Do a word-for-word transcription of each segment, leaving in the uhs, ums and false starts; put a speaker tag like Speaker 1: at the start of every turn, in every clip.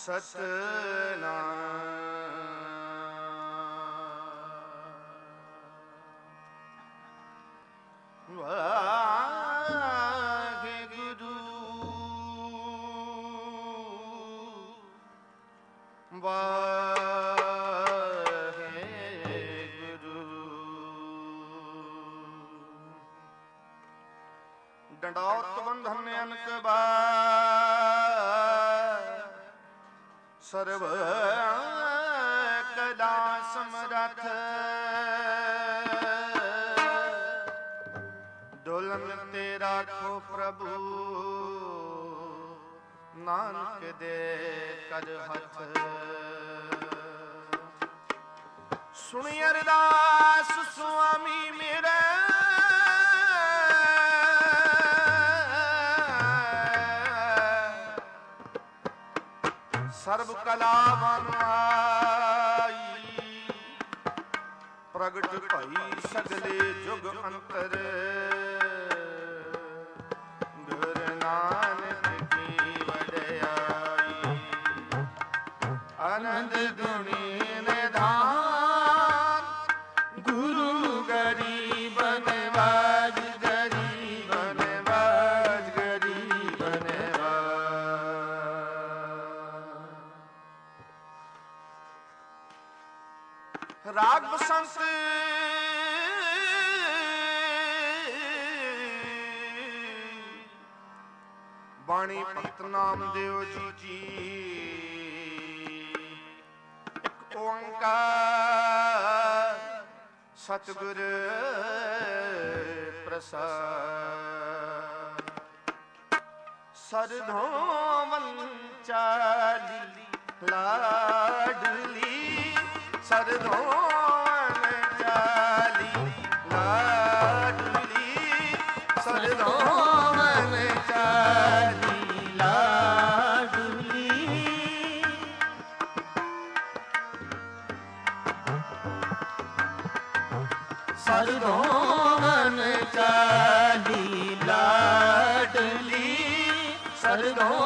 Speaker 1: ਸਤਿਨਾਮ ਵਾਹਿਗੁਰੂ ਵਾਹਿਗੁਰੂ। ਡੰਡੌਤ ਬੰਧਨ ਅਨਕ ਬਾਰ ਸਰਬ ਕਲਾ ਸਮਰੱਥ ਡੋਲਨ ਤੇ ਰਾਖੋ ਪ੍ਰਭੂ ਨਾਨਕ ਦੇ ਕਰ ਹੱਥ। ਸੁਣੀ ਅਰਦਾਸ ਸੁਆਮੀ ਮੇਰੇ ਸਰਬ ਕਲਾ ਬਨ ਆਈ ਪ੍ਰਗਟ ਭਈ ਸਗਲੇ ਜੁਗ ਅੰਤਰ ਗੁਰੂ ਨਾਨਕ ਕੀ ਵਡਿਆਈ। ਆਨੰਦ ਗੁਣੀ ਨਿਧਾਨ ਗੁਰੂ ਗਰੀਬ ਨਿਵਾਜ ਗਰੀਬ ਨਿਵਾਜ ਗਰੀਬ ਨਿਵਾਜ। ਰਾਗ ਬਸੰਤ ਬਾਣੀ ਭਗਤ ਨਾਮਦੇਵ ਜੀ ਕੀ। ਇੱਕ ਓੰਕਾਰ ਸਤਿਗੁਰ ਪ੍ਰਸਾਦ। ਸਰਧੋਂ ਵੰਚਾਲੀ ਲਾਡਲੀ ਸਰਧੋਂ ਵੰਚਾਲੀ ਲਾਡਲੀ ਸਰਧੋਂ ਵੰਚਾਲੀ ਲਾਡਲੀ। ਸਰਧੋਂ ਵੰਚਾਲੀ ਲਾਡਲੀ ਸਰਧੋਂ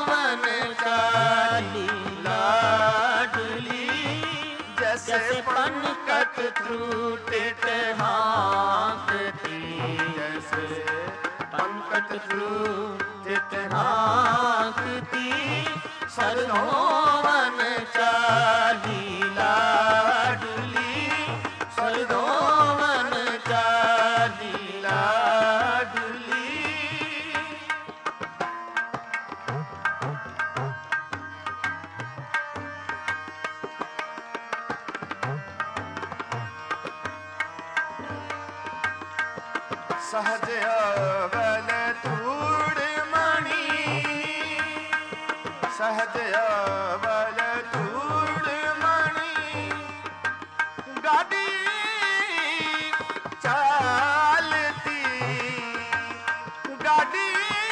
Speaker 1: ਵੰਚਾਲੀ ਲਾਡਲੀ। जैसे पनकट त्रुटित हांकती जैसे पनकट त्रुटित हांकती सरधों वनचाली लाडली सरधों वनचाली लाडली। सहज अवल धूड़ मणि सहज अवल धूड़ मणि गाड़ी चालती गाड़ी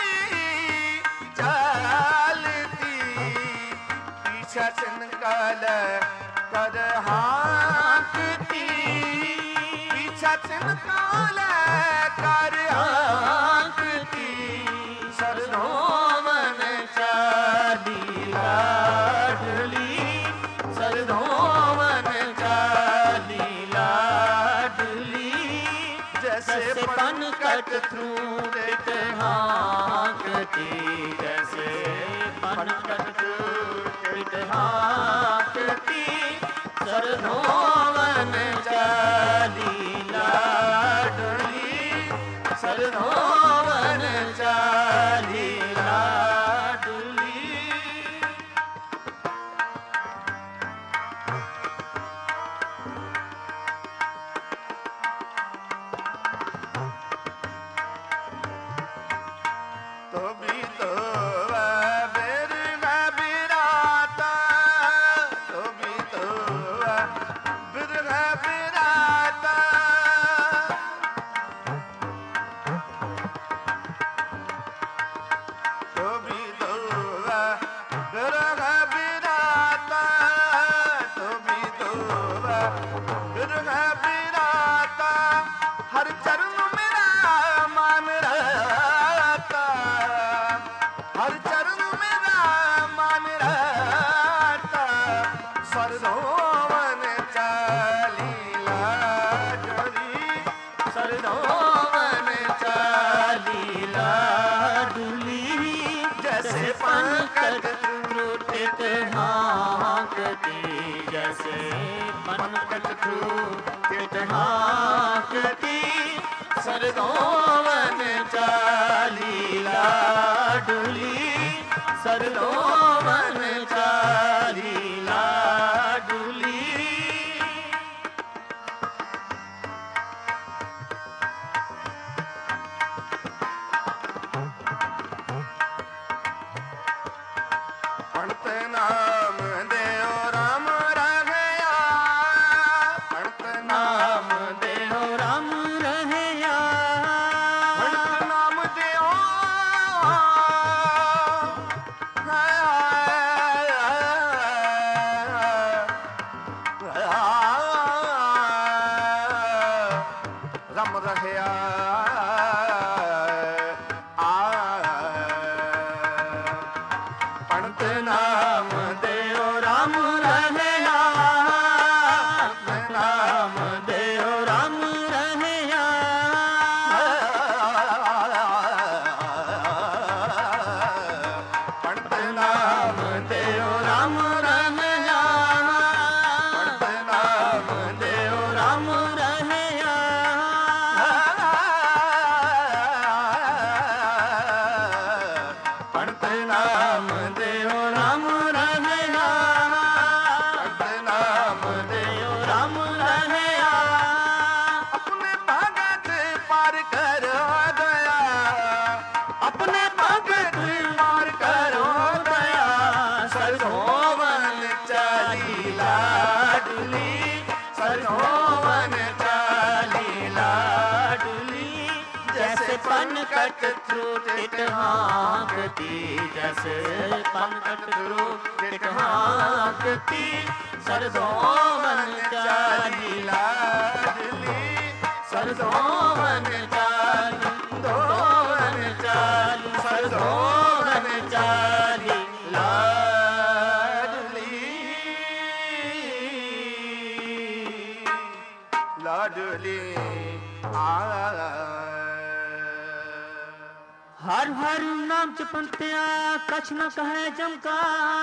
Speaker 1: चालती पीछा चिनकाल कर हाँकती पीछा चिनकाल कर आंकती सरधों वनचाली लाडली सरधों वनचाली लाडली। जैसे पनकट त्रुटित हांकती जैसे पनकट त्रुटित हांकती सरधों वनचाली लाडली सरधों वनचाली लाडली। तो भी तो बिर में बिराता तो भी तो बिर में बिराता
Speaker 2: त्रुटित हांकती सरदोवन चाली लाडली सरदोवन चाली लाडली।
Speaker 1: पंडित नाम देओ राम रहया पंडित नाम
Speaker 2: देओ राम रहया
Speaker 1: पंडित नाम देओ राम रहया पंडित नाम
Speaker 2: देओ राम रहया नाम देओ राम रहया
Speaker 1: पंडित नाम
Speaker 2: देओ राम रहया
Speaker 1: पंडित नाम
Speaker 2: देओ राम रहया
Speaker 1: पंडित नाम
Speaker 2: देओ राम रहया
Speaker 1: पंडित नाम
Speaker 2: देओ राम रहया
Speaker 1: अपने भगत पार करो दया
Speaker 2: अपने भगत
Speaker 1: पार करो
Speaker 2: दया
Speaker 1: सरसोवन चाली लाडली सरसोवन चाली
Speaker 2: लाडली जैसे पनकट त्रुटित हांकती जैसे पनकट त्रुटित हांकती सरसोवन चाली
Speaker 1: लाडली
Speaker 2: सरसोवन चाली दोवन चाली सरसोवन चाली लाडली
Speaker 1: लाडली आ
Speaker 2: हर हर नाम जपंतिया कछ न कहे जमका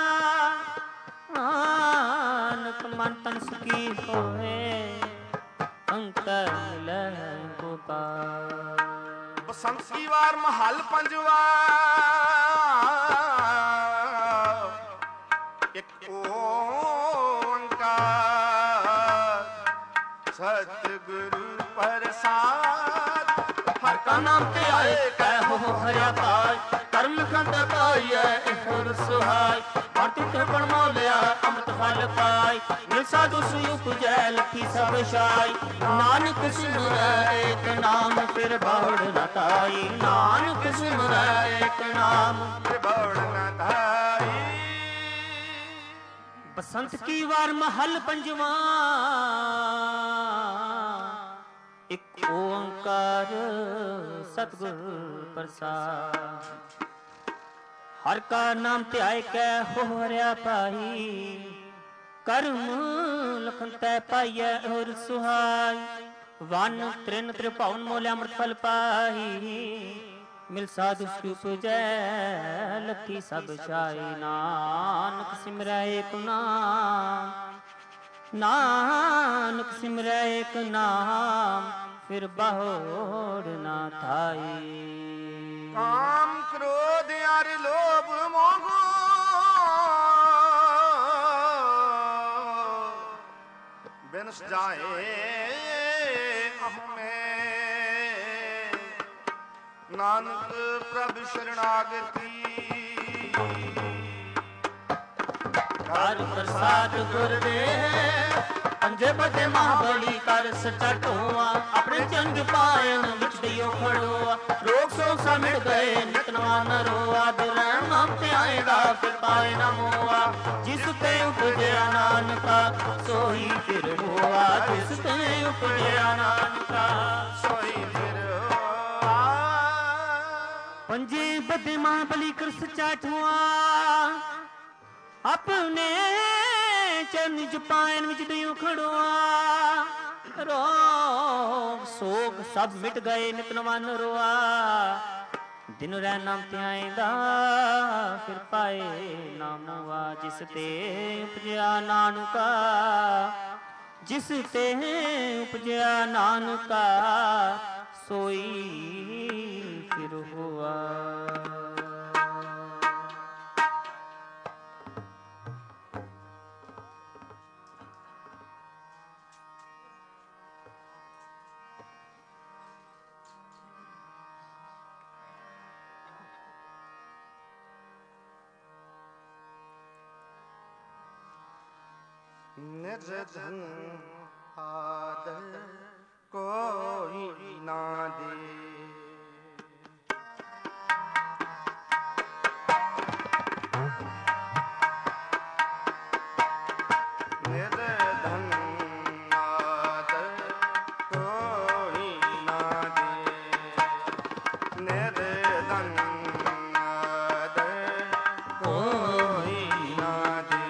Speaker 2: नानक मन तन सुखी होए अंतर मिलै गोपाल।
Speaker 1: बसंत की वार महल पंजवा एक ओंकार सतगुरु प्रसाद
Speaker 2: हर का नाम ते आए कहो हरिया पाय कर्म खंड पाइए ईश्वर सुहाय भारती ते पण मोलिया अमृत फल पाय मिल साधु सुयुग जय लखी सब शाय नानक सिमरै एक नाम फिर बाढ़ न ताई नानक सिमरै एक नाम
Speaker 1: बड़ न धाई।
Speaker 2: बसंत की वार महल पंजवा एक ओंकार सतगुर प्रसाद हर का नाम ध्याय कै हो हरिया पाई कर्म लखन तै पाइय और सुहाय वन त्रिन त्रिभुवन मोल अमृत फल पाई मिल साधु सुप जय लखी सब छाई नानक सिमरै एक नाम नानक सिमरै एक नाम फिर बाहोड़ ना थाई।
Speaker 1: काम क्रोध यार लोभ मोह बिनस जाए हमें नानक प्रभु शरणागति
Speaker 2: कर प्रसाद गुरदेव पंजे बदे महाबली कर सचा ढोआ अपने चंद पायन विच दियो खड़ोआ रोग सो समिट गए नितनवा न रोआ दुरण नाम ते आएगा फिर पाए न मोआ जिस ते उपजया नानका सोई फिर होआ जिस ते उपजया नानका
Speaker 1: सोई फिर होआ।
Speaker 2: पंजे बदे महाबली कर सचा ढोआ अपने चरण जपायन विच दियो खड़ोआ रोग सोग सब मिट गए नितनवन रोआ दिन रह नाम त्याईदा फिर पाए नाम नवा जिस ते उपजया नानका जिस ते उपजया नानका सोई फिर हुआ।
Speaker 1: निर्धन आदर कोई ना दे, निर्धन आदर कोई ना दे, निर्धन आदर कोई ना दे।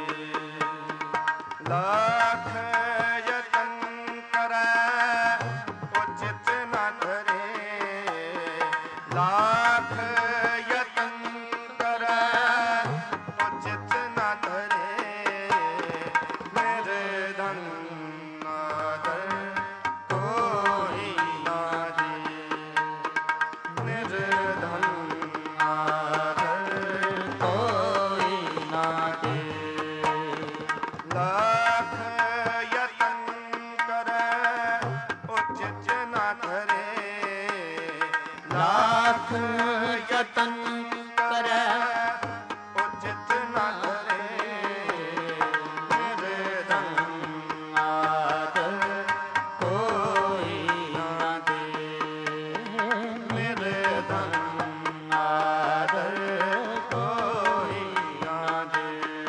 Speaker 1: लाख यतन करे उचित न धरे, लाख यतन करे उचित न धरे, निर्धन आदर कोई ना दे, निर्धन आदर कोई ना दे। लाख यतन करे उचित न धरे,
Speaker 2: लाख यतन करे
Speaker 1: उचित न धरे, निर्धन
Speaker 2: आदर कोई ना दे,
Speaker 1: निर्धन
Speaker 2: आदर
Speaker 1: कोई ना दे।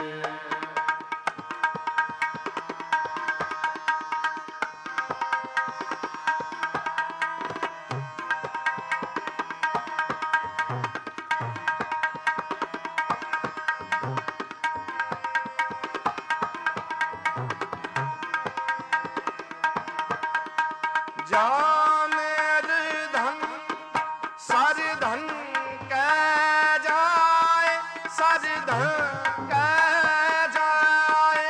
Speaker 1: जानेर धन सर धन कह जाए, सर धन कह जाए,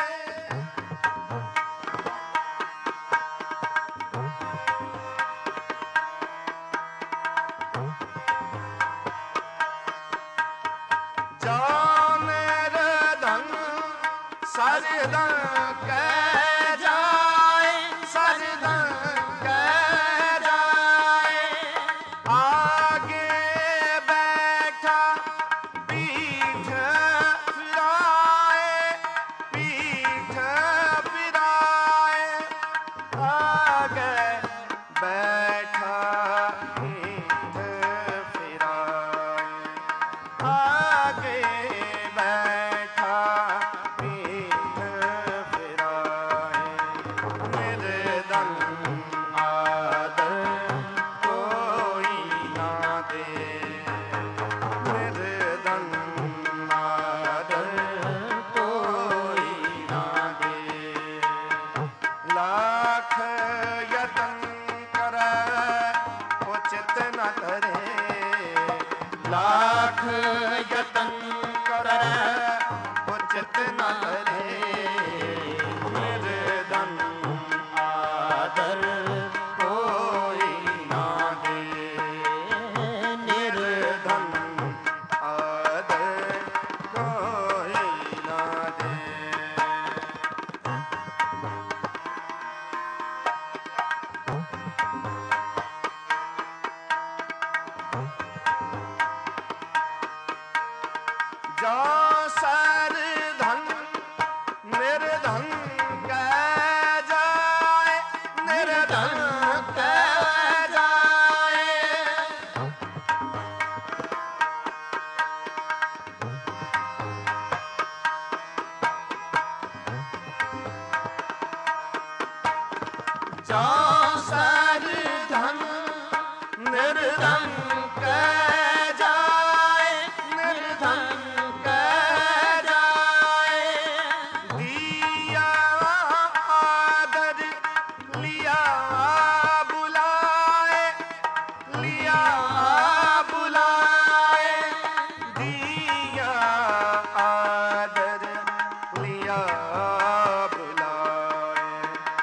Speaker 1: जानेर धन सर धन कह जाए, सर धन कह जाए। आगे बैठा पीठ फिराए, पीठ फिराए, आगे बैठा पीठ फिराए, आगे बैठा पीठ फिराए, निर्धन आदर कोई ना दे, निर्धन आदर कोई ना दे। लाख यतन करे उचित न धरे,
Speaker 2: लाख यतन करे
Speaker 1: उचित न धरे, निर्धन
Speaker 2: आदर कोई ना दे,
Speaker 1: निर्धन आदर कोई ना दे। जो सर धन निर्धन कह जाए, निर्धन कह जाए, जो सर धन निर्धन कह जाए, निर्धन कह जाए। दिया आदर लिया बुलाए, लिया बुलाए, दिया आदर लिया बुलाए,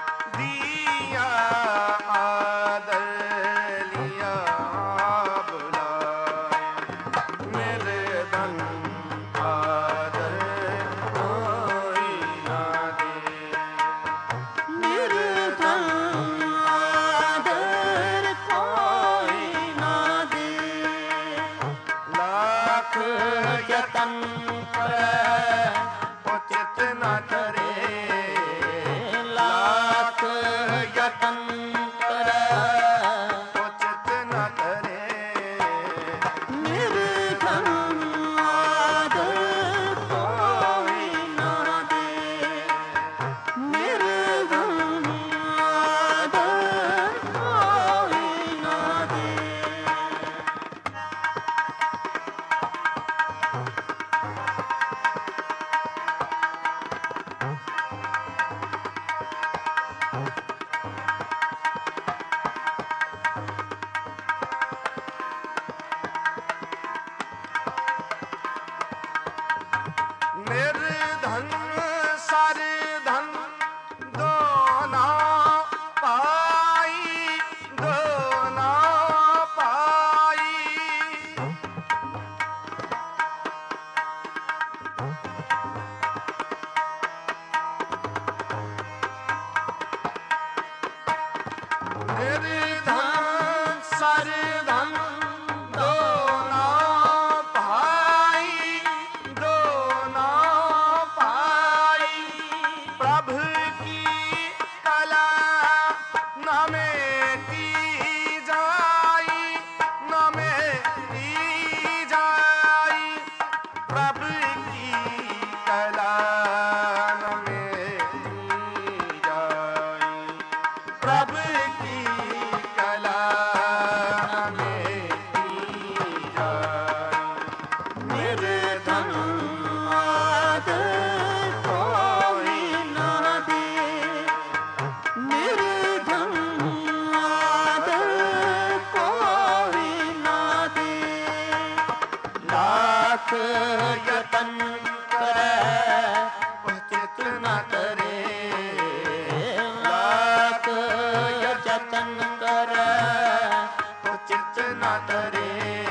Speaker 1: ਨਾ ਤਰੇ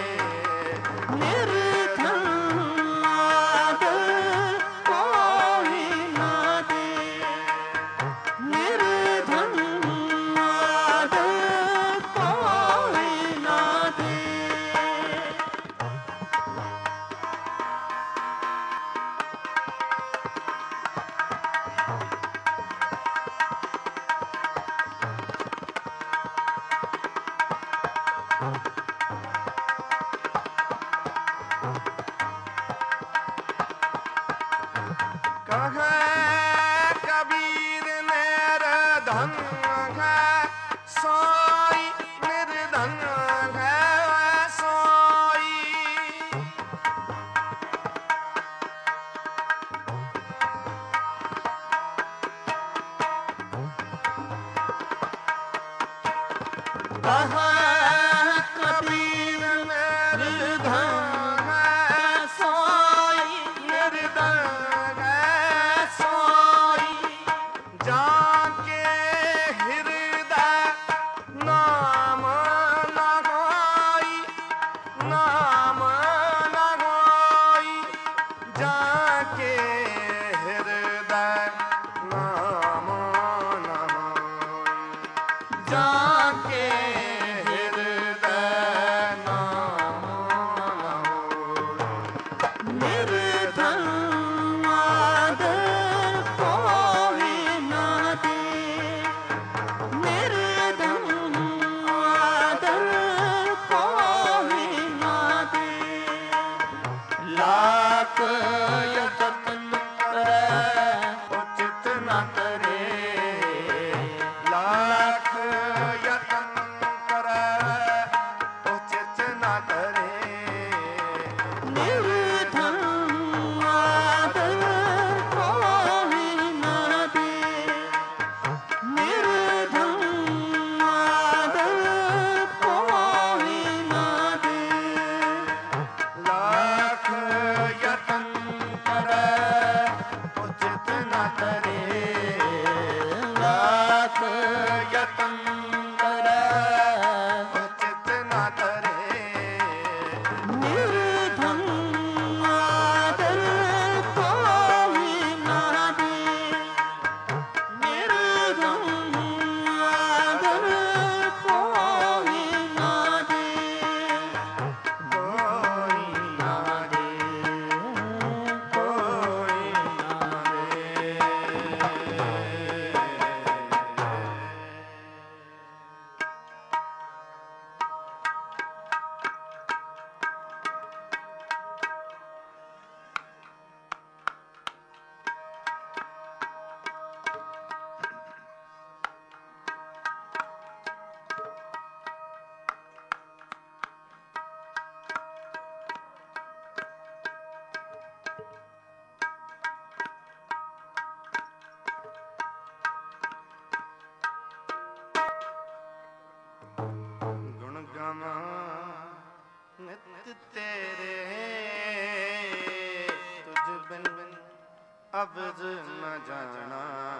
Speaker 1: ਅਬਦ ਨ ਜਾਣਾ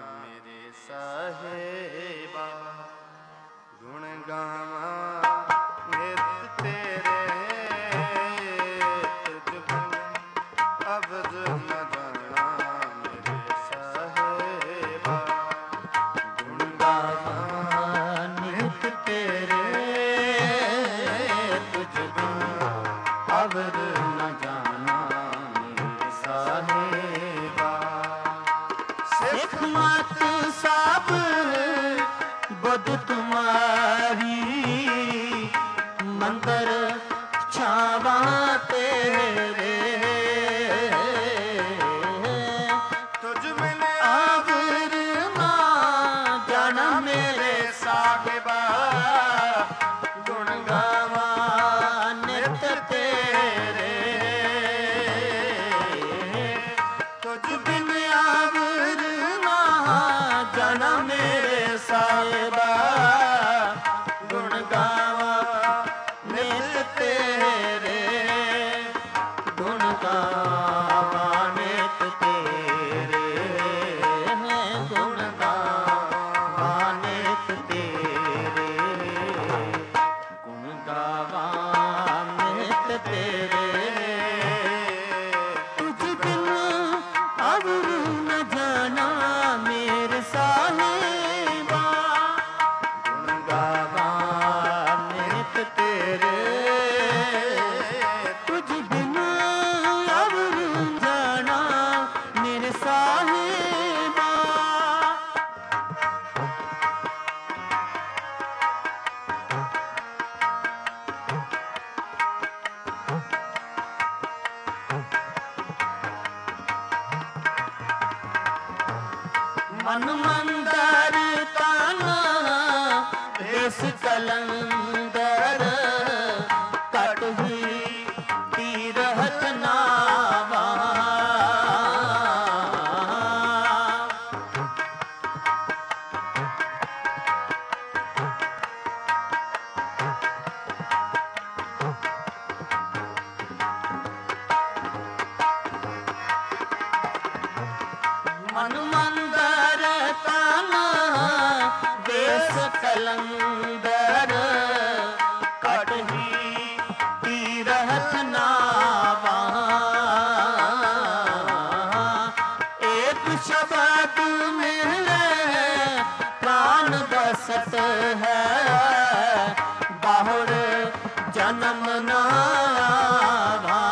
Speaker 1: ਮੇਰੇ ਸਾਹਿਬਾ ਗੁਣ ਗਾਵਾਂ ਨਿਤ ਤੇਰੇ ਤੁਝ ਬਿਨ ਅਬਦ ਨ ਜਾਣਾ ਮੇਰੇ ਸਾਹਿਬਾ ਗੁਣ ਗਾਵਾਂ ਨਿਤ ਤੇਰੇ ਤੁਝ ਬਿਨ ਅਬਦ ਨ ਜਾਣਾ ਮੇਰੇ ਸਾਹਿਬਾ
Speaker 2: ਮਤ ਸਭ ਬੁੱਧ ਤੁਮਾਰੀ ਮੰਦਰ ਛਾਵਾਂ ਤੇਰੇ
Speaker 1: ਤੁਝ ਬਿਨ
Speaker 2: ਆਵਰ ਨਾ ਜਾਣਾ ਮੇਰੇ
Speaker 1: ਸਾਹਿਬਾ
Speaker 2: ਗੁਣ ਗਾਵਾਂ ਨਿਤ ਤੇਰੇ ਮਨ ਮੰਦਰ ਤਨ ਦੇਸ ਕਲੰਦਰ ਕਟ ਹੀ ਤੀਰਥ ਨਾਵਾ ਮਨ ਮੰਦਰ ਤਨ ਦੇਸ ਕਲੰਦਰ ਕਟ ਹੀ ਤੀਰਥ ਨਾਵਾ ਏਕ ਸ਼ਬਦ ਮਿਲੇ ਪ੍ਰਾਨ ਬਸਤ ਹੈ ਬਾਹੁਰ ਜਨਮ ਨਾ ਆਵਾ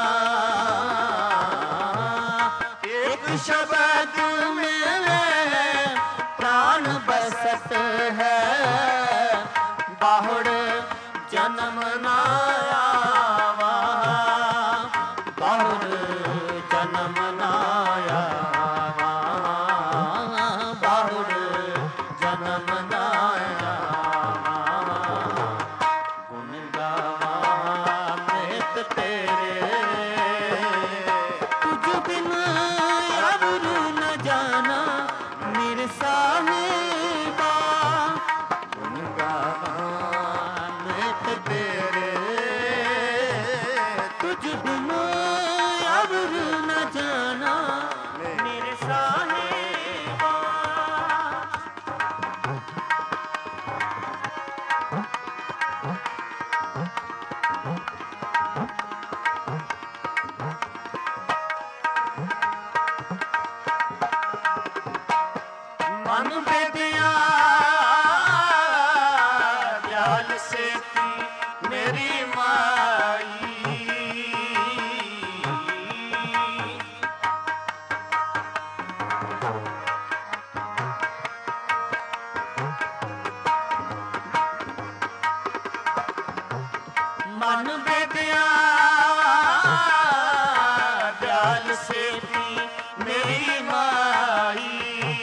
Speaker 2: ਏਕ ਸ਼ਬਦ ਮਿਲੇ ਪ੍ਰਾਨ ਬਸਤ ਹੈ ਬਾਹੁੜ ਜਨਮ ਨਾ ਆਵਾ ਬਾਹੁੜ ਜਨਮ ਨਾ ਆਵਾ ਬਾਹੁੜ ਜਨਮ ਨਾ ਆਵਾ ਗੁਣ ਗਾਵਾਂ ਮ੍ਰਿਤ ਤੇਰੇ ਤੁਝ ਬਿਨ ਅਵਰ ਨ ਜਾਣਾ ਮੇਰੇ ਸਾਹਿਬਾ ਗੁਣ ਗਾਵਾਂ ਮ੍ਰਿਤ ਤੇਰੇ ਤੁਝ ਬਿਨ ਅਵਰ ਨ ਜਾਣਾ ਮੇਰੇ ਸਾਹਿਬਾ ਮਨ ਬੇਦਿਆ ਦਿਆਲ ਸੇਤੀ ਮੇਰੀ ਮਾਈ ਮਨ ਬੇਦਿਆ ਦਿਆਲ ਸੇਤੀ ਮੇਰੀ ਮਾਈ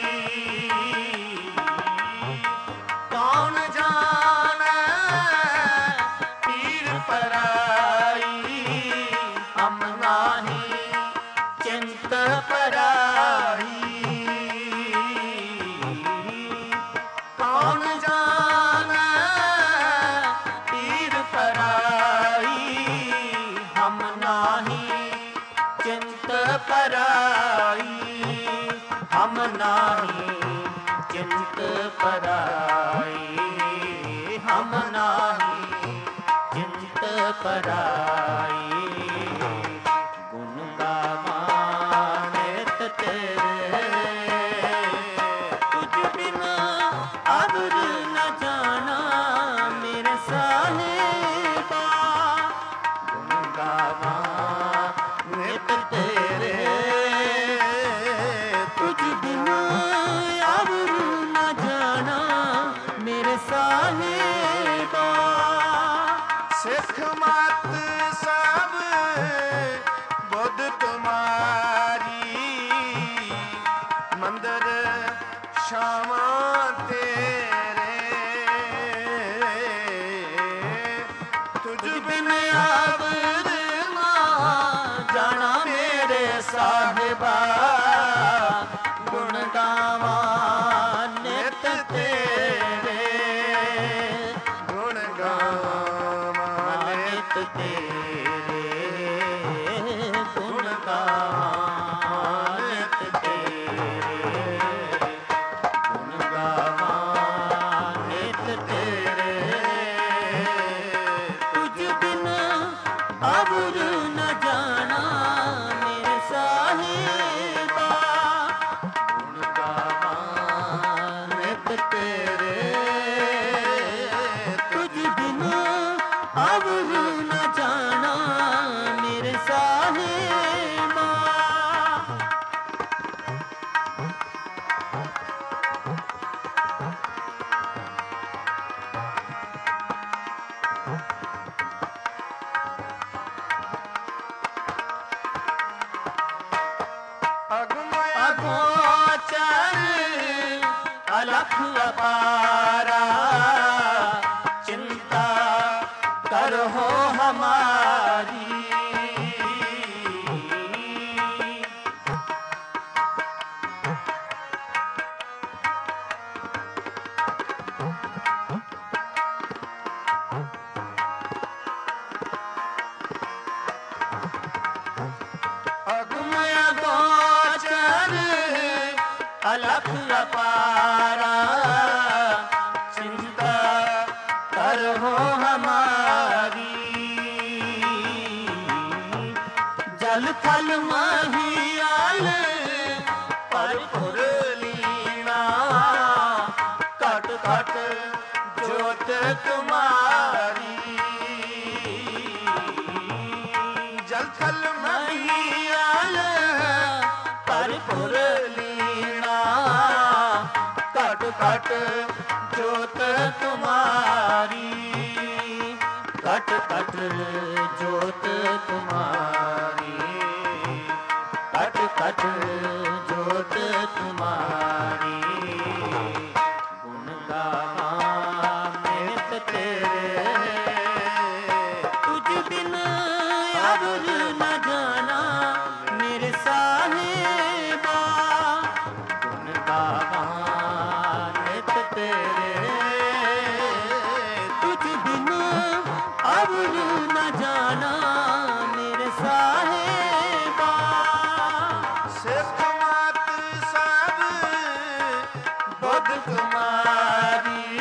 Speaker 2: ਕੌਣ ਜਾਣੈ ਪੀਰ ਪਰਾਈ ਹਮ ਨਾਹੀ ਚਿੰਤ ਪਰਾਈ ਕੌਣ ਜਾਣੈ ਪੀਰ ਪਰਾਈ ਹਮ ਨਾਹੀ ਚਿੰਤ ਪਰਾਈ ਹਮ ਨਾਹੀ ਚਿੰਤ ਪਰਾਈ ਹਮ ਨਾਹੀ ਚਿੰਤ ਪਰਾਈ ਗੁਣ ਗਾਵਾਂ ਨਿਤ ਤੇਰੇ ਤੁਝ ਬਿਨ ਅਵਰ ਨ ਜਾਣਾ ਮੇਰੇ ਸਾਹਿਬਾ ਗੁਣ ਗਾਵਾਂ ਨਿਤ ਤੇਰੇ ਤੁਝ ਬਿਨ ਅਵਰ ਨ ਜਾਣਾ ਮੇਰੇ ਸਾਹਿਬਾ
Speaker 1: ਸਿੱਖ ਮਤ ਸਭ ਬੁੱਧ ਤੁਮਾਰੀ ਮੰਦਰ ਸ਼ਾਮਾਂ ਤੇਰੇ ਤੁਝ ਬਿਨ
Speaker 2: ਅਵਰ ਨਾ ਜਾਣਾ ਮੇਰੇ ਸਾਹਿਬਾ ਗੁਣ ਗਾਵਾਂ ਨਿਤ ਤੇਰੇ
Speaker 1: ਗੁਣ ਗਾਵਾਂ
Speaker 2: ਨਿਤ ਤੇਰੇ ਗੁਣ ਗਾਵਾਂ ਨਿਤ ਤੇਰੇ ਗੁਣ ਗਾਵਾਂ ਨਿਤ ਤੇਰੇ ਤੁਝ ਬਿਨ ਅਵਰ ਨ ਜਾਣਾ ਮੇਰੇ ਸਾਹਿਬਾ ਗੁਣ ਗਾਵਾਂ ਨਿਤ ਤੇਰੇ ਤੁਝ ਬਿਨ ਅਵਰ ਨ ਜਾਣਾ ਮੇਰੇ ਸਾਹਿਬਾ
Speaker 1: ਅਗਮੈ
Speaker 2: ਅਗੋਚਰ अलख अपारा, चिंता करो हमारी। अगमय गोचर अलख अपारा, चिंता करो हमारी। जल थल महियाल परपुर लीना, कट कट जोत तुम्हारी।
Speaker 1: जल थल
Speaker 2: महियाल परपुर लीना, कट कट जोत तुम्हारी। कट कट जोत तुम्हारी, कट कट जोत तुम्हारी। गुण गावा नित तेरे, तुझ बिन अबुझ न जाना मेरे साहिबा। गुण गावा नित तेरे, तुझ बिन अबुझ न जाना मेरे साहिबा।
Speaker 1: सिख मत सब
Speaker 2: बुध कुमारी,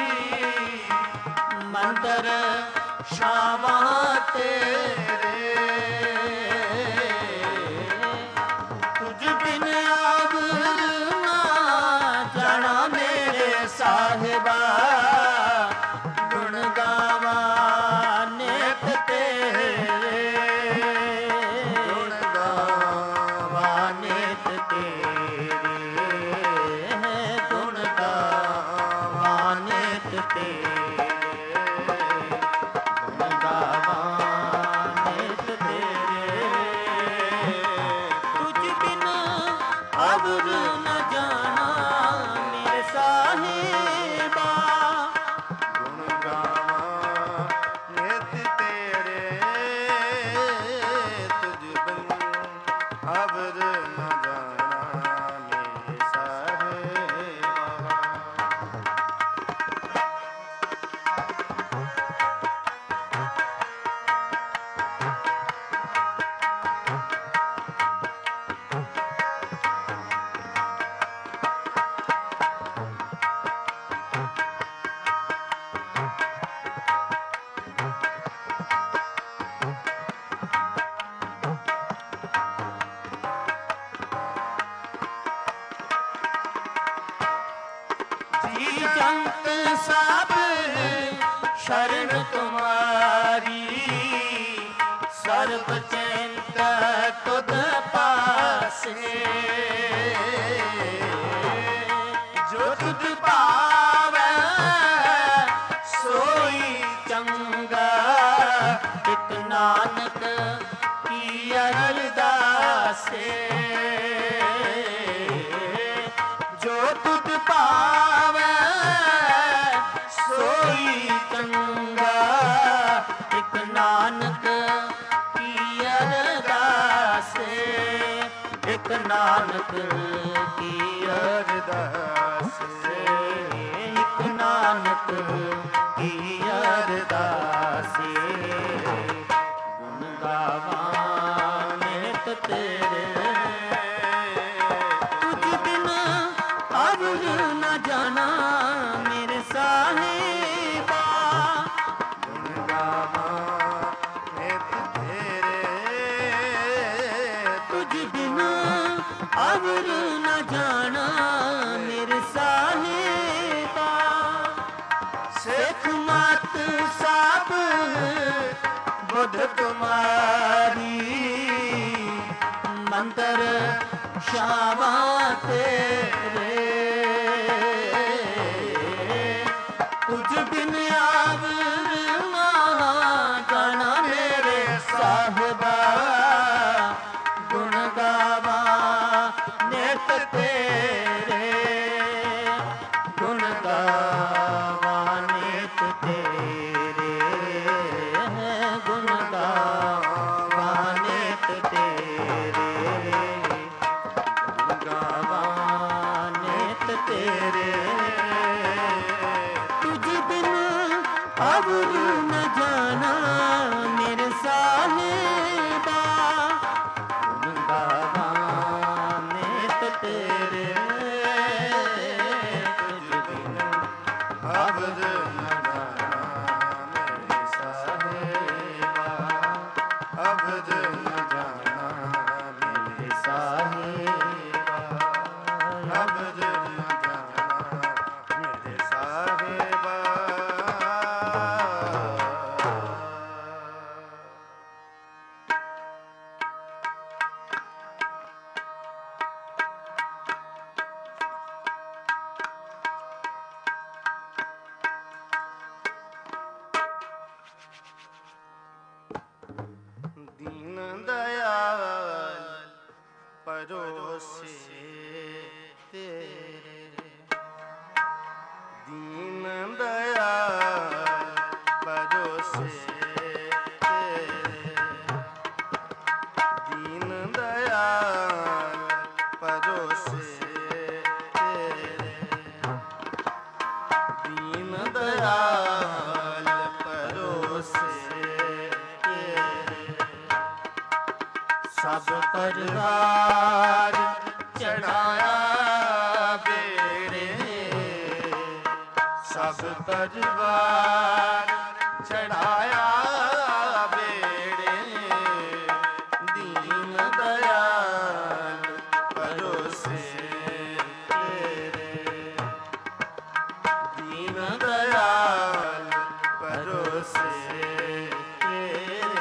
Speaker 2: मंदिर शावा तेरे। तुझ बिन अबुझ न जाना मेरे साहिबा। गुण गावा नित तेरे,
Speaker 1: गुण गावा
Speaker 2: नित तेरे, गुण गावा नित तेरे, गुण गावा नित तेरे। तुझ बिन अबुझ न जाना मेरे साहिबा।
Speaker 1: गुण गावा नित तेरे, तुझ बिन अबुझ न जाना मेरे साहिबा।
Speaker 2: जी जंत सब शरण तुम्हारी, सर्ब चिंत तुध पासे। जो तुध पावै सोई चंगा, इक नानक की अरदासे। जो तुध पावै सोई चंगा, इक नानक की अरदासे। इक नानक की अरदासे, इक नानक की अरदासे। गुण गावा नित तेरे, तुझ बिन अबुझ न जाना मेरे साहिबा।
Speaker 1: गुण गावा नित तेरे,
Speaker 2: तुझ बिन अबुझ न जाना मेरे साहिबा। सिख मत सब बुध कुमारी, मंतर शावा तेरे। तुझ बिन अबुझ न जाना मेरे साहिबा। गुण गावा नित तेरे, गुण
Speaker 1: दीन दयाल परोसे तेरे, दीन दयाल परोसे तेरे, दीन दयाल परोसे तेरे, दीन दयाल परोसे तेरे। सब परिवार चढ़ाया बेड़े, सब परिवार चढ़ाया बेड़े, दीन दयाल परोसे तेरे, दीन दयाल परोसे तेरे।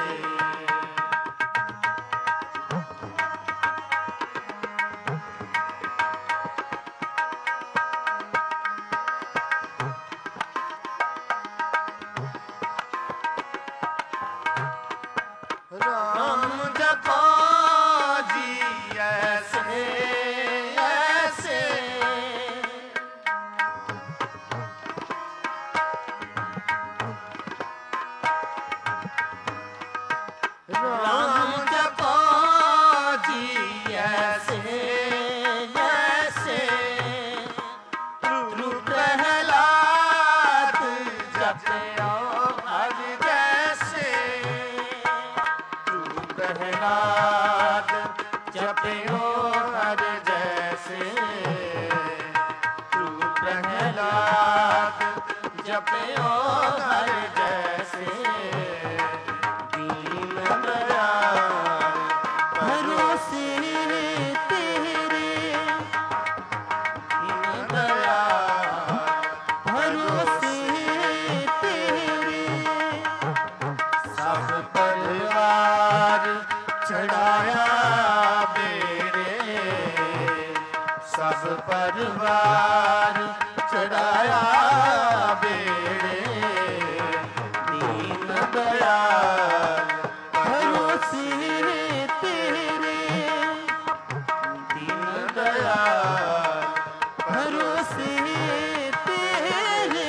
Speaker 1: राम जपा जी ऐसे ऐसे, राम जपा जी ऐसे ऐसे, ध्रुव प्रहलाद जपयो हर जैसे, ध्रुव प्रहलाद जपयो हर जैसे, ध्रुव प्रहलाद जपयो हर जैसे, दीन दयाल
Speaker 2: भरोसे तेरे,
Speaker 1: दीन दयाल
Speaker 2: भरोसे तेरे।
Speaker 1: सब परिवार चढ़ाया बेड़े, सब परिवार चढ़ाया बेड़े, दीन दयाल
Speaker 2: भरोसे तेरे,
Speaker 1: दीन दयाल
Speaker 2: भरोसे तेरे।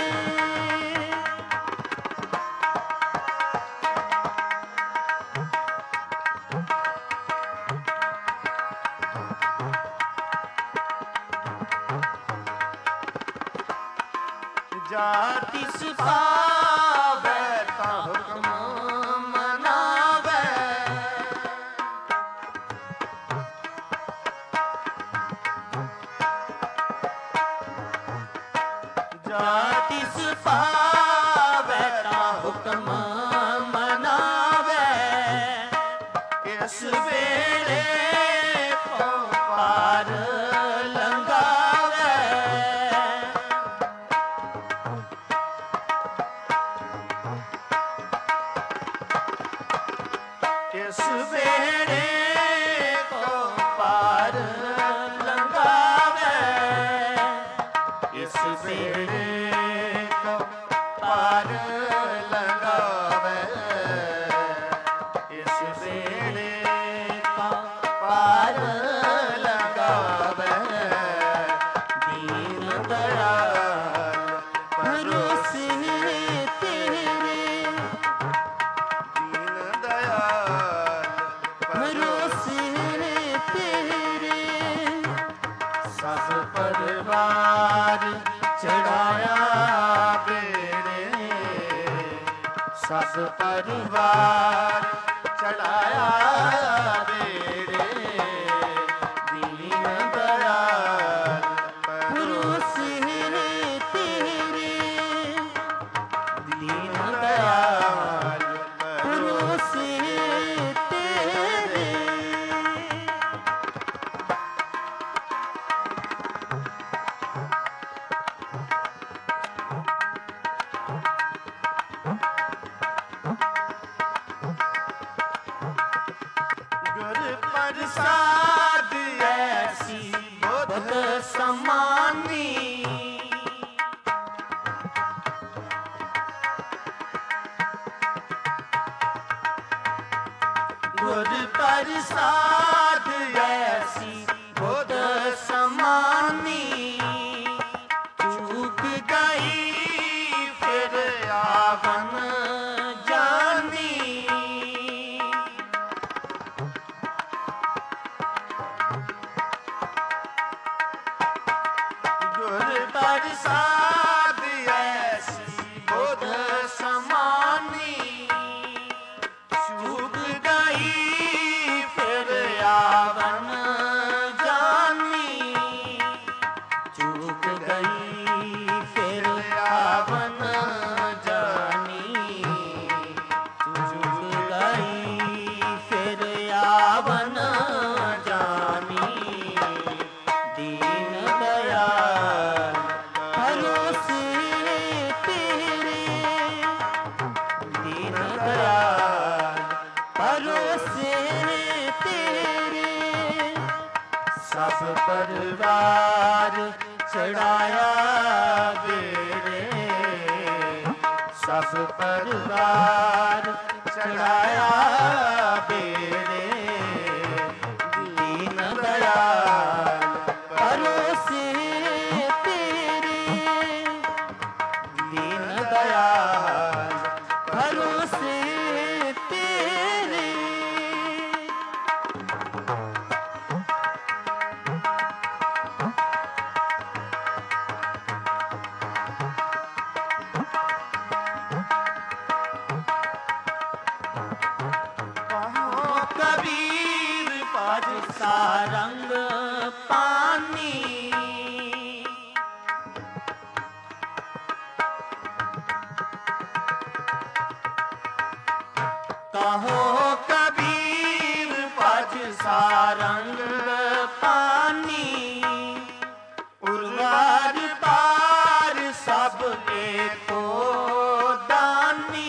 Speaker 1: जाति सिखावे ता हुक्म मनावे, जाति सिखावे ता हुक्म मनावे, इस वेले को पार लंघावे, इस बेड़े को पार लंघावे, इस बेड़े को पार लंघावे, इस बेड़े को पार लंघावे, दीन दयाल
Speaker 2: भरोसे तेरे,
Speaker 1: दीन दयाल
Speaker 2: भरोसे तेरे।
Speaker 1: सब परिवार चढ़ाया बेड़े, सब परिवार चढ़ाया बेड़े, दीन दयाल
Speaker 2: भरोसे तेरे,
Speaker 1: दीन दयाल
Speaker 2: भरोसे तेरे।
Speaker 1: गुर प्रसाद ऐसी बुध समानी,
Speaker 2: गुर प्रसाद ऐसी बुध समानी चूक गई फिर आवन जानी गुर प्रसाद ऐसी बुध समानी चूक गई फिर आवन जानी चूक गई फिर आवन जानी चूक गई फिर आवन जानी दीन दयाल भरोसे तेरे दीन दयाल भरोसे तेरे सब परिवार चढ़ाया बेड़े सब परिवार चढ़ाया बेड़े दीन दयाल भरोसे तेरे दीन दयाल भरोसे तेरे कबीर पद सारंग पानी कहो कबीर पद सारंग पानी उर्वार पार सब एको दानी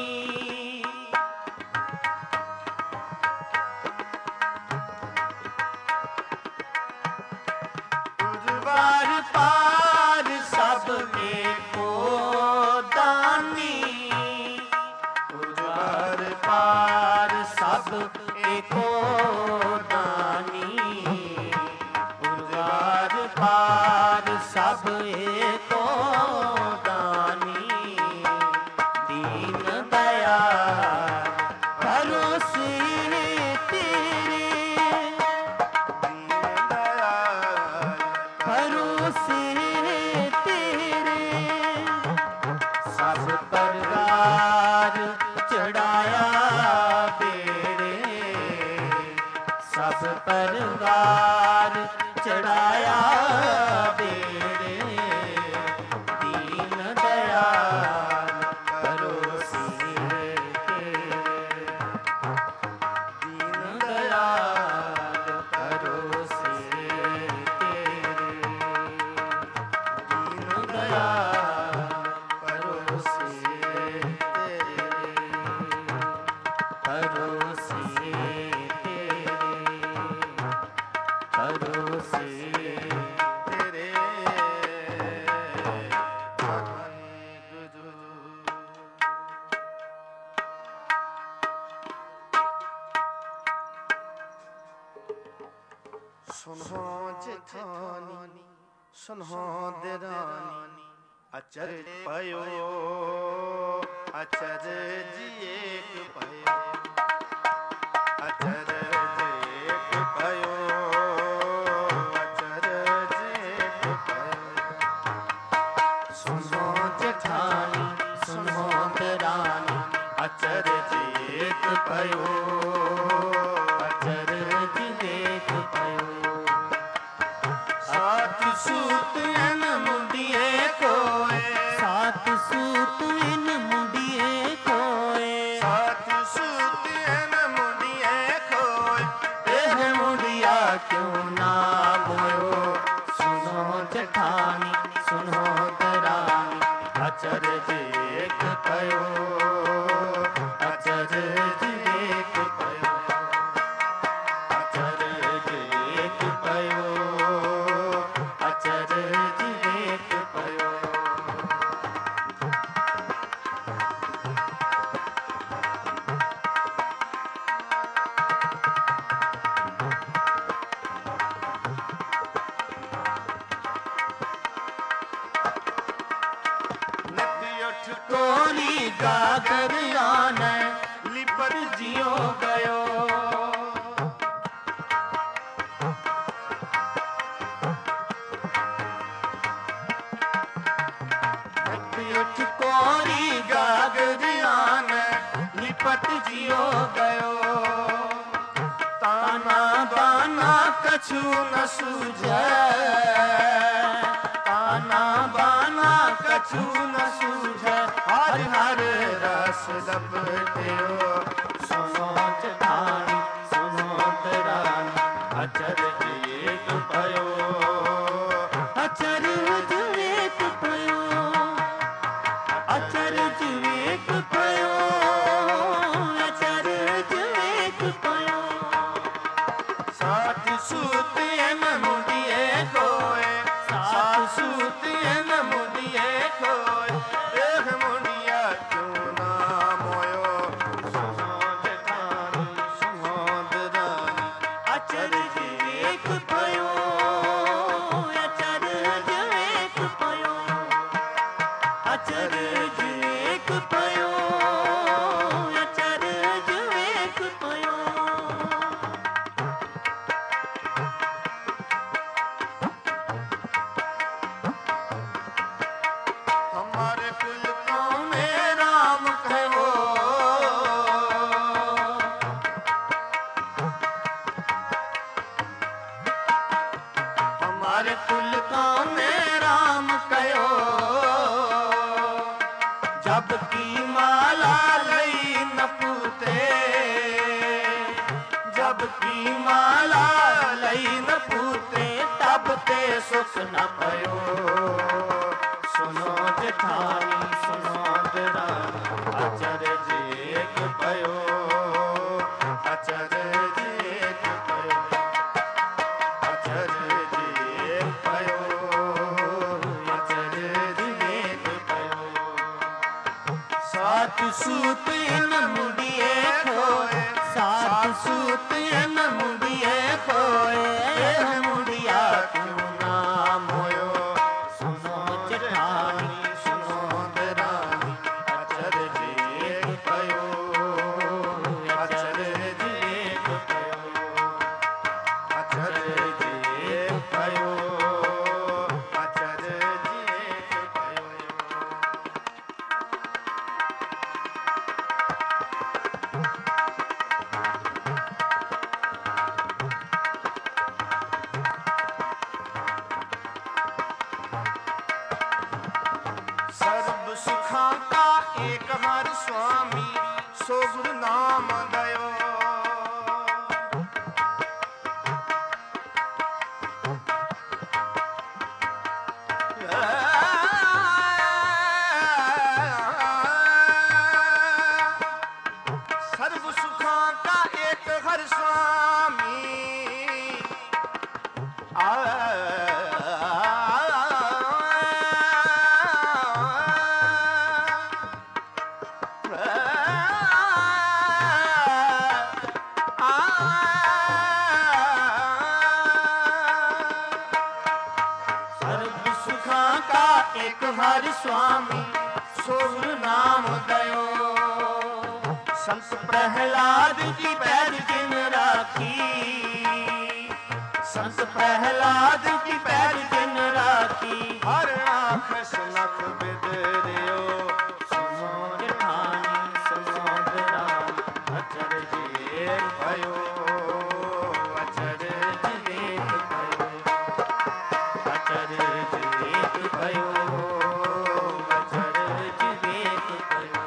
Speaker 2: उर्वार पार सब एको दानी उर्वार पार सब एको दानी उर्वार पार सब एको दानी दीन दयाल भरोसे तेरे
Speaker 1: दीन दयाल
Speaker 2: भरोसे तेरे सब परिवार चढ़ाया बेड़े सब परिवार चढ़ाया बेड़े दीन दयाल भरोसे तेरे दीन दयाल भरोसे तेरे दीन दयाल भरोसे तेरे भरोसे तेरे भरोसे
Speaker 1: तेरे सुनो जेठानी सुनो देरानी अचरज पयो अचरज एक पयो अचरज एक पयो अचरज एक पयो
Speaker 2: सुनो जेठानी सुनो देरानी अचरज एक पयो अचरज देख पयो सात सूत इन मुंडिए कोए सात सूत इन मुंडिए कोए
Speaker 1: सात सूत इन मुंडिए खोए
Speaker 2: एह मुंडिया क्यों ना मोयो सुनो जेठानी सुनो देरानी अचरज एक पयो अचरज एक पयो अचरज एक पयो अचरज एक पयो गागर आने
Speaker 1: लिपट
Speaker 2: जियो गयो। उठ कोरी गागर आने लिपट जियो गयो। ताना बाना कछु न सूझे, ताना बाना कछु न सूझे। हर हर रस लपटियो सुनो जठानी सुनो दरानी। अचरज एक भयो अचरज एक भयो अचरज एक भयो अचरज एक भयो।
Speaker 1: साथ सूत न मुदिए कोय, साथ सूत न मुदिए कोय। देख मुंडिया क्यों ना मोयो सुनो जठानी सुनो दरानी।
Speaker 2: अचरज एक भयो अचरज एक भयो अचरज एक भयो अचरज एक भयो।
Speaker 1: हमारे कुल में राम कहो,
Speaker 2: हमारे कुल में राम कहो। जब की माला लई न पूते, जब की माला लई न पूते। तब ते सुख न भयो सुनो जेठानी सुनो दरानी। अचरज एक भयो
Speaker 1: अचरज एक भयो अचरज एक भयो अचरज एक भयो।
Speaker 2: सात सूत न मुड़िए खोए, सात सूत न मुड़िए खोए। मुड़िया क्यों ना मोयो सुनो जेठानी सुनो दरानी।
Speaker 1: अचरज एक भयो अचरज एक भयो अचरज एक भयो अचरज एक भयो। सर्व सुखा का एक हर स्वामी सो गुरु नाम दयो। सर्व सुखा का एक हर स्वामी आ
Speaker 2: सर्व सुखा का एक हर स्वामी सो गुरु नाम दयो। संत प्रहलाद की पैर जिन राखी, संत प्रहलाद की पैर जिन राखी।
Speaker 1: हर आँख सुनख बिदरियो
Speaker 2: सुनो जेठानी सुनो दरानी। अचरज एक
Speaker 1: भयो
Speaker 2: अचरज एक भयो अचरज एक भयो अचरज एक भयो।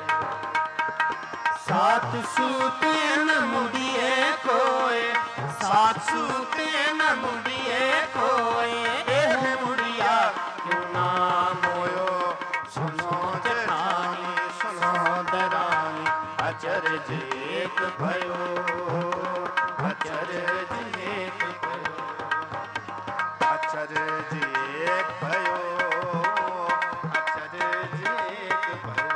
Speaker 2: सात सूत न मुड़िए कोय, सात सूत न मुड़िए कोय। एह मुड़िया क्यों ना मोयो सुनो जेठानी सुनो दरानी। अचरज एक भयो अचरज एक भयो
Speaker 1: अचरज एक भयो अचरज एक भयो।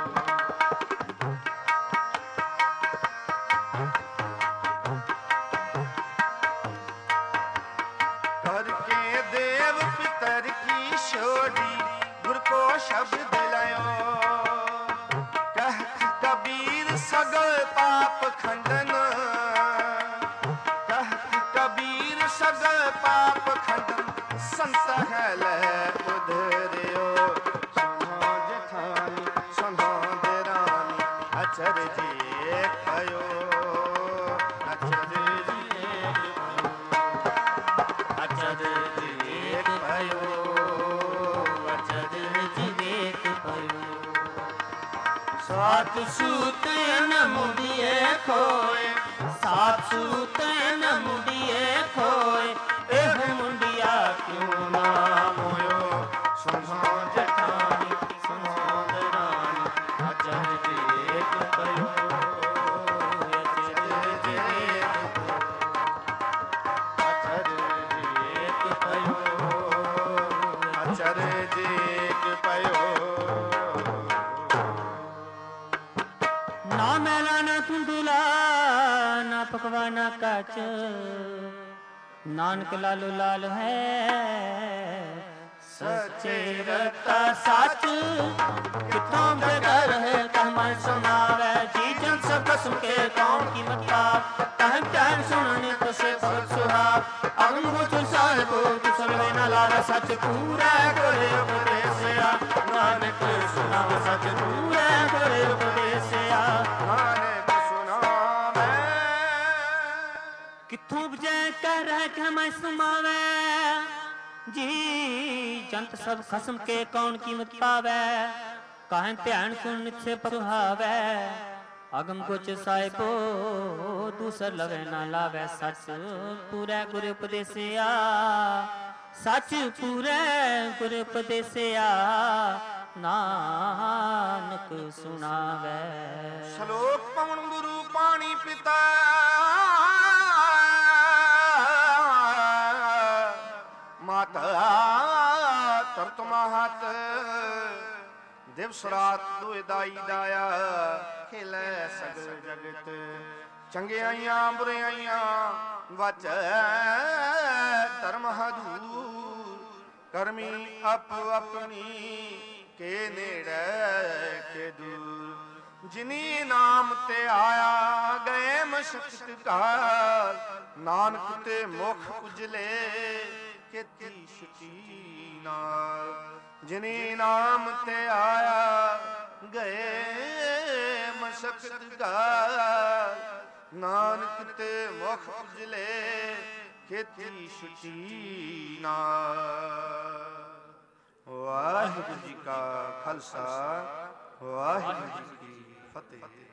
Speaker 1: करके देव पितर की शोरी गुरु को शब्द दिलायो। कह पाप खंडन कहत कबीर सगल पाप खंडन संत है ले उधरियो सुनो जेठानी सुनो देरानी अचरज एक भयो अचरज एक
Speaker 2: अचरज एक भयो अचरज एक भयो सात सूतन मुंडिए खोए सात सूतन मुंडिए खोए एह मुंडिया क्यों ना मोयो
Speaker 1: सुनो
Speaker 2: जेठानी सुनो दरानी अचरज एक भयो अचरज एक
Speaker 1: अचरज
Speaker 2: एक भयो
Speaker 1: अचरज एक भयो
Speaker 2: ना मैला ना धुंधला ना पकवाना काच नानक लालो लाल है सच्चे रता सच कितों बेगर है कहमा सुनावे जी जन सब कसम के कौन की मता कह जान सुनने तो से बहुत सुहाग अगम हो चुन साहिब को सुनवे ना लारा सच पूरा करे उपदेश नानक सुनाव सच पूरा करे उपदेश
Speaker 1: नानक सुनावे
Speaker 2: किथों बजै कर रह के मैं सुमावे जी जंत सब खसम के कौन कीमत पावे काहे ध्यान सुन से सुहावे अगम कुछ साहिबो दूसर लवे ना लावे सच पूरा गुर उपदेसिया सच पूरा गुर उपदेसिया नानक सुनावे
Speaker 1: श्लोक पवन गुरु पानी पिता माता तरत महत दिवस रात दुए दाई दाया खेले सगल जगत चंगियाइयां बुराइयां वच धर्म हदूर करमी अप अपनी के नेड़े के दूर जिनी नाम ते आया गए मशक्कत काल नानक ते मुख उजले केती छुटी नाल जिनी नाम ते आया गए मशक्कत काल नानक ते मुख उजले केती छुटी नाल वाहिगुरू जी का खालसा वाहिगुरू जी की फतेह।